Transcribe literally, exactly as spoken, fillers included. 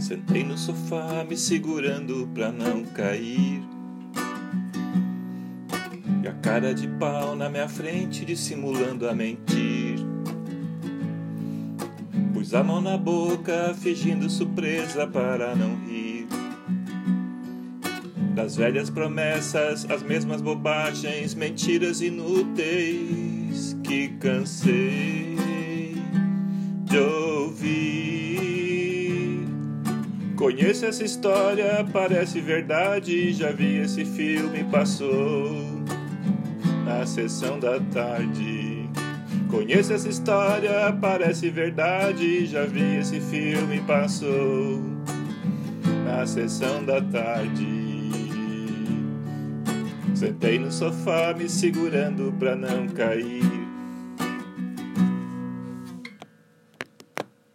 Sentei no sofá me segurando pra não cair, e a cara de pau na minha frente dissimulando a mentir. Pus a mão na boca fingindo surpresa para não rir das velhas promessas, as mesmas bobagens, mentiras inúteis que cansei de ouvir. Conheço essa história, parece verdade, já vi esse filme, passou na sessão da tarde. Conheço essa história, parece verdade, já vi esse filme, passou na sessão da tarde. Sentei no sofá me segurando pra não cair,